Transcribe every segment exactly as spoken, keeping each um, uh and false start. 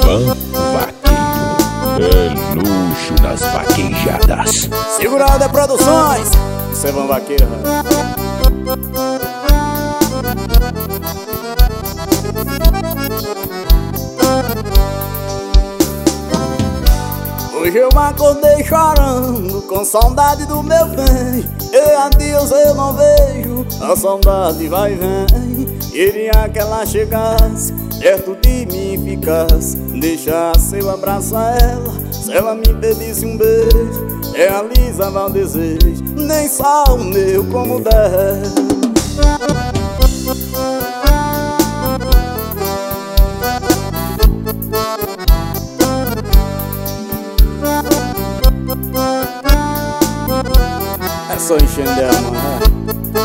Ivan Vaqueiro, é luxo nas vaquejadas. Segurada Produções, isso é Ivan Vaqueiro. Hoje eu acordei chorando, com saudade do meu bem. E a Deus eu não vejo, a saudade vai e vem. Queria que ela chegasse perto de mim e ficasse, deixasse eu abraçar ela. Se ela me pedisse um beijo, realizava o desejo, nem só o meu como o dela. É só enchendo dela, mano.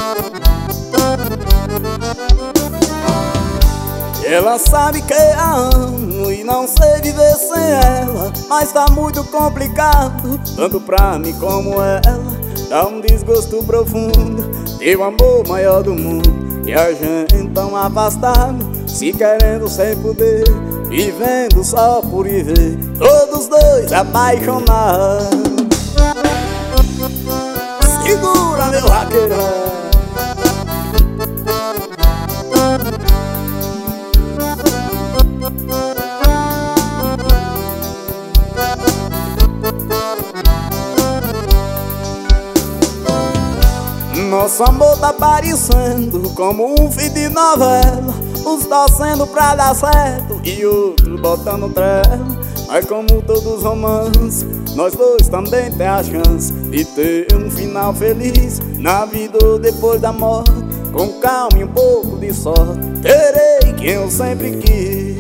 Ela sabe que a amo e não sei viver sem ela, mas tá muito complicado, tanto pra mim como ela. Dá um desgosto profundo, ter o amor maior do mundo, e a gente tão afastado, se querendo sem poder, vivendo só por viver, todos dois apaixonados. Segura, meu vaqueiro. Nosso amor tá parecendo como um fim de novela, uns torcendo pra dar certo e outros botando trela. Mas como todos os romances, nós dois também tem a chance de ter um final feliz na vida ou depois da morte. Com calma e um pouco de sorte, terei quem eu sempre quis.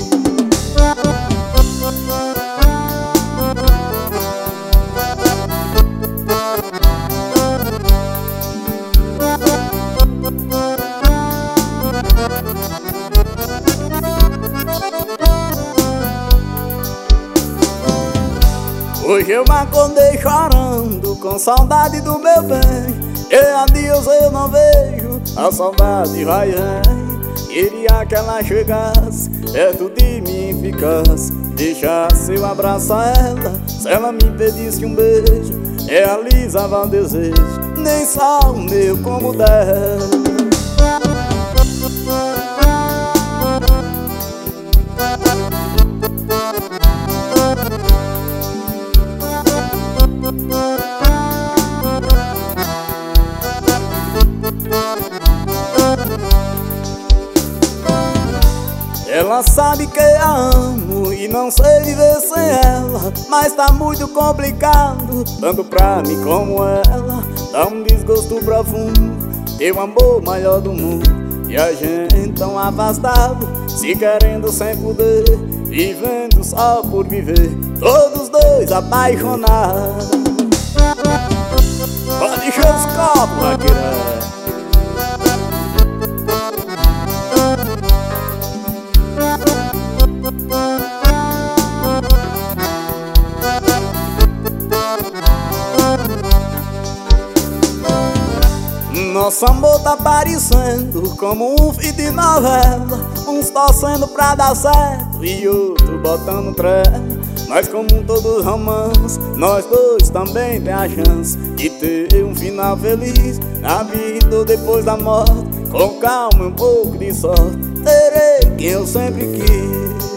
Hoje eu acordei chorando, com saudade do meu bem. E a Deus eu não vejo, a saudade vai e vem. Queria que ela chegasse perto de mim e ficasse, deixasse eu abraçar ela. Se ela me pedisse um beijo, realizava o desejo, nem só o meu como o dela. Ela sabe que a amo e não sei viver sem ela, mas tá muito complicado, tanto pra mim como ela. Dá um desgosto profundo, ter o amor maior do mundo, e a gente tão afastado, se querendo sem poder, vivendo só por viver, todos dois apaixonados. Pode encher os copos, vaqueira. Nosso amor tá parecendo como um fim de novela, uns torcendo pra dar certo e outros botando trela. Mas como todos os romances, nós dois também tem a chance de ter um final feliz na vida ou depois da morte. Com calma e um pouco de sorte, terei quem eu sempre quis.